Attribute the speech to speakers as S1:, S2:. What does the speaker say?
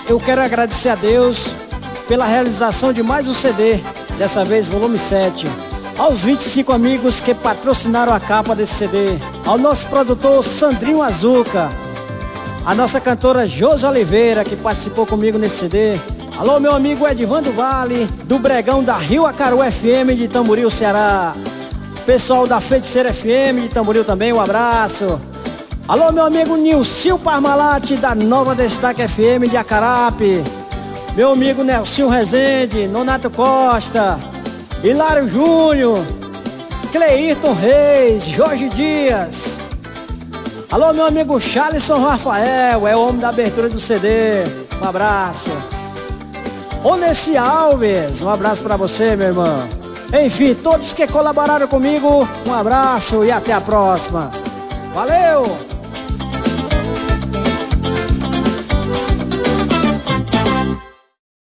S1: eu quero agradecer a Deus pela realização de mais um CD, dessa vez volume 7. Aos 25 amigos que patrocinaram a capa desse CD, ao nosso produtor Sandrinho Azuca, a nossa cantora Josi Oliveira, que participou comigo nesse CD. Alô, meu amigo Edvando Vale, do Bregão da Rio Acaru FM de Tamboril, Ceará. Pessoal da Feiticeira FM de Tamboril também, um abraço. Alô, meu amigo Nilcinho Parmalat, da Nova Destaque FM de Acarape. Meu amigo Nelsinho Rezende, Nonato Costa, Hilário Júnior, Cleirton Reis, Jorge Dias. Alô, meu amigo Charleston Rafael, é o homem da abertura do CD. Um abraço. Onesi Alves, um abraço pra você, meu irmão. Enfim, todos que colaboraram comigo, um abraço e até a próxima. Valeu!